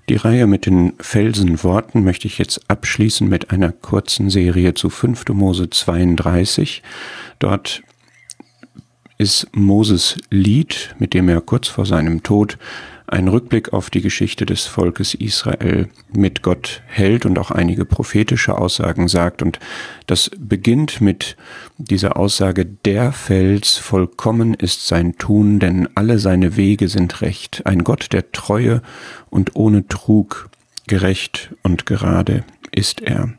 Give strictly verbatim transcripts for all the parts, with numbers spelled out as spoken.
Die Reihe mit den Felsenworten möchte ich jetzt abschließen mit einer kurzen Serie zu fünfter Mose zweiunddreißig. Dort ist Moses Lied, mit dem er kurz vor seinem Tod einen Rückblick auf die Geschichte des Volkes Israel mit Gott hält und auch einige prophetische Aussagen sagt. Und das beginnt mit dieser Aussage: Der Fels, vollkommen ist sein Tun, denn alle seine Wege sind recht. Ein Gott der Treue und ohne Trug, gerecht und gerade ist er.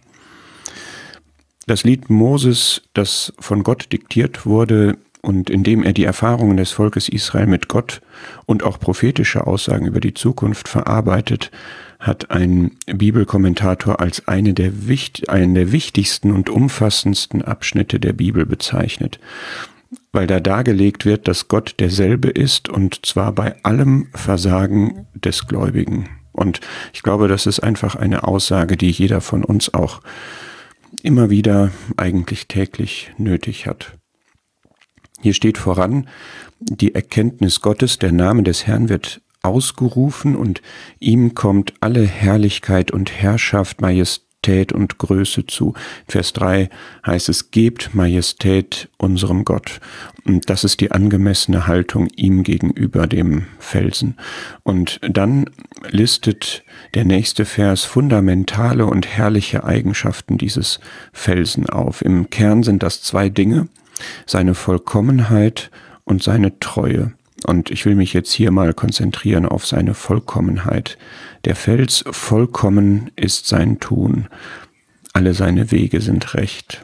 Das Lied Moses, das von Gott diktiert wurde, und indem er die Erfahrungen des Volkes Israel mit Gott und auch prophetische Aussagen über die Zukunft verarbeitet, hat ein Bibelkommentator als eine der, wichtig, einen der wichtigsten und umfassendsten Abschnitte der Bibel bezeichnet, weil da dargelegt wird, dass Gott derselbe ist, und zwar bei allem Versagen des Gläubigen. Und ich glaube, das ist einfach eine Aussage, die jeder von uns auch immer wieder, eigentlich täglich nötig hat. Hier steht voran die Erkenntnis Gottes: Der Name des Herrn wird ausgerufen und ihm kommt alle Herrlichkeit und Herrschaft, Majestät und Größe zu. In Vers drei heißt es: Gebt Majestät unserem Gott. Und das ist die angemessene Haltung ihm gegenüber, dem Felsen. Und dann listet der nächste Vers fundamentale und herrliche Eigenschaften dieses Felsen auf. Im Kern sind das zwei Dinge: seine Vollkommenheit und seine Treue. Und ich will mich jetzt hier mal konzentrieren auf seine Vollkommenheit. Der Fels, vollkommen ist sein Tun. Alle seine Wege sind recht.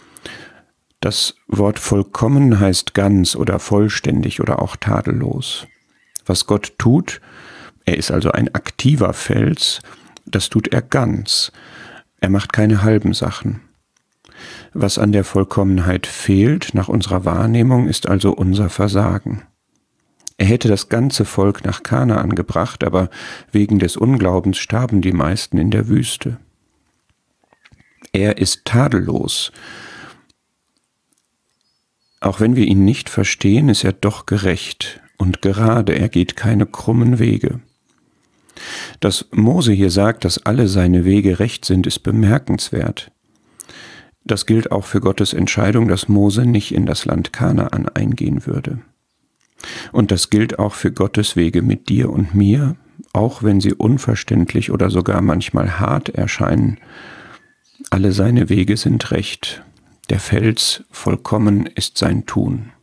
Das Wort vollkommen heißt ganz oder vollständig oder auch tadellos. Was Gott tut, er ist also ein aktiver Fels, das tut er ganz. Er macht keine halben Sachen. Was an der Vollkommenheit fehlt, nach unserer Wahrnehmung, ist also unser Versagen. Er hätte das ganze Volk nach Kanaan gebracht, aber wegen des Unglaubens starben die meisten in der Wüste. Er ist tadellos. Auch wenn wir ihn nicht verstehen, ist er doch gerecht und gerade. Er geht keine krummen Wege. Dass Mose hier sagt, dass alle seine Wege recht sind, ist bemerkenswert. Das gilt auch für Gottes Entscheidung, dass Mose nicht in das Land Kanaan eingehen würde. Und das gilt auch für Gottes Wege mit dir und mir, auch wenn sie unverständlich oder sogar manchmal hart erscheinen. Alle seine Wege sind recht. Der Fels, vollkommen ist sein Tun.